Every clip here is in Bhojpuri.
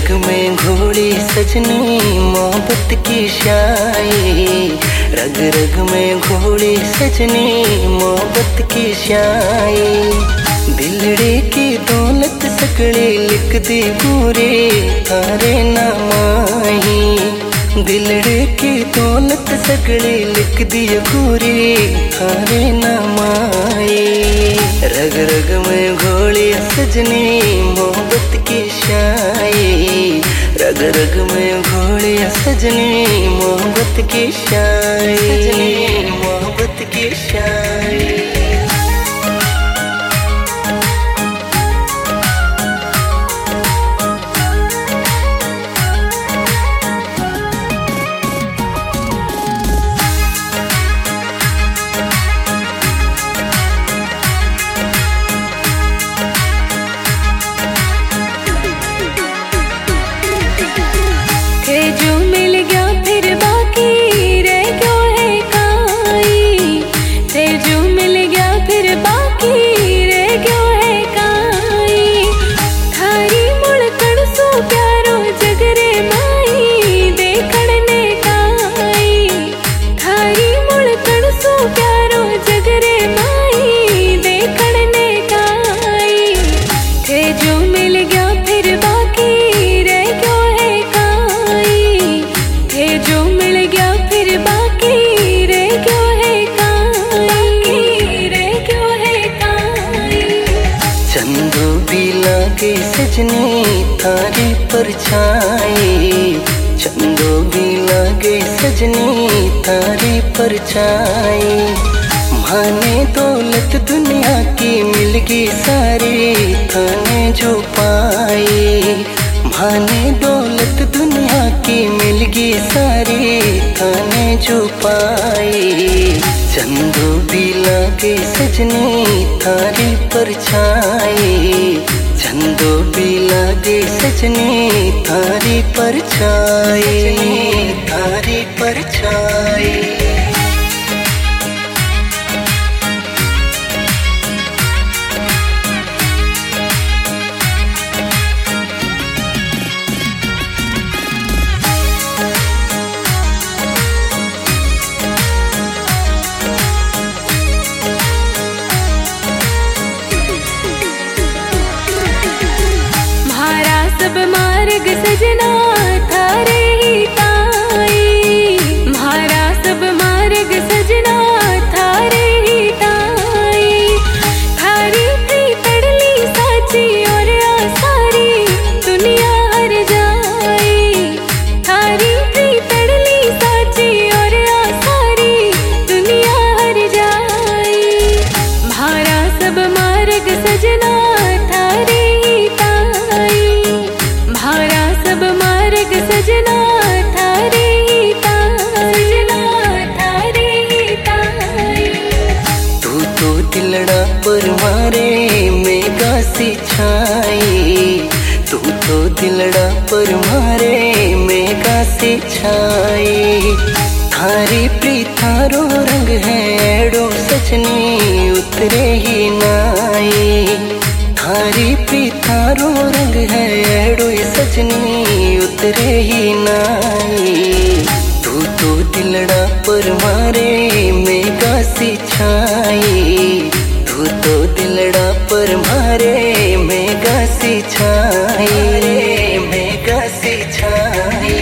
रग में घोड़ी सजनी मोहब्बत की शाई, रग रग में घोड़ी सजनी मोहब्बत की शाई। दिलड़े की दौलत सकड़े लिख दी पूरे थारे नामाही, दिलड़े की दौलत सकड़े लिख दी पूरे थारे नामाई। रग रग में घोड़ी सजनी मोहब्बत की शाई, रग रग में घोड़ी सजनी मोहब्बत की शाई, सजनी मोहब्बत की शाई। जो मिल गया फिर बाकी रह क्यों है काई, थे जो मिल गया फिर बाकी रह क्यों है काई। थारी मुड़कण सो प्यारो जगरे माई देखण ने काई, थारी मुड़कण सो प्यारो जगरे माई देखण ने काई। थे जो मिल गया फिर बाकी रह क्यों है जो मिल गया फिर बाकी रह क्यों है काई, रह क्यों है काई। चंदो भी लागे सजनी थारी परछाई, चंदो भी लागे सजनी थारी परछाई। माने दौलत दुनिया की मिल गई सारी थाने जो पाई, माने दौलत दुनिया की मिल गई सारी थाने जो पाई। चंदो भी लागे सजनी थारी परछाई, चंदो भी लागे सजनी थारी परछाई, थारी परछाई। सब मार्ग सजना थारे ही ताई, म्हारा सब मार्ग सजना थारे ही ताई। थारी प्री तड़ली साची और आसारी दुनिया हर जाई, थारी प्री तड़ली साची और आसारी दुनिया हर जाई। म्हारा सब मार्ग सजना थारे ही ताई, म्हारा सब मार्ग सजना थारे ही ताई, सजना थारे ही ताई। तू तो दिलड़ा पर मारे मेघा सी छाई, तू तो दिलड़ा पर मारे मेघा सी छाई। थारी प्रीत थारो रंग है एड़ो सजनी उतरे ही नाई, थारी प्रीत थारो रंग है एड़ो सजनी उतरे ही नाई। तू तो दिलड़ा पर मारे मेघा सी छाई, तू तो दिलड़ा पर मारे मेघा सी छाई, मेघा सी छाई।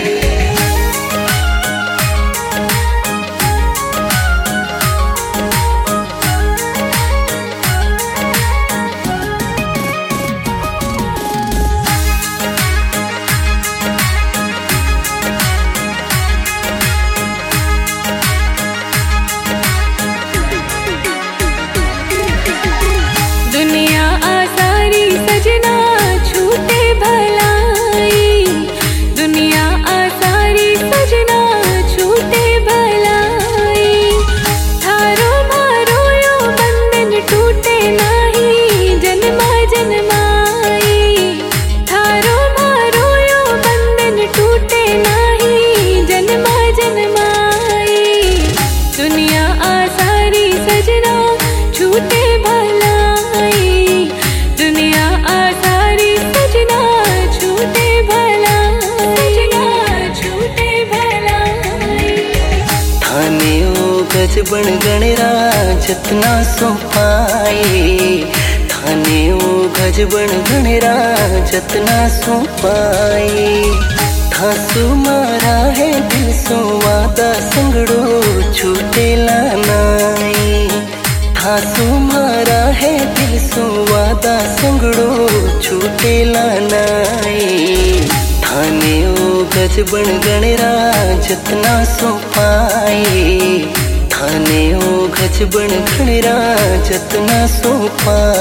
बण गणरा जतना सो पाए थाने ओ गज बण गणरा जतना सो पाए थासु मारा है दिल सो वादा संगड़ो छूटेला नाई थासु मारा है दिल सो वादा संगड़ो छूटेला नाई थाने ओ गज बण गणरा जतना सो पाए थाने ओ गज बण गणरा जतना सो पाए।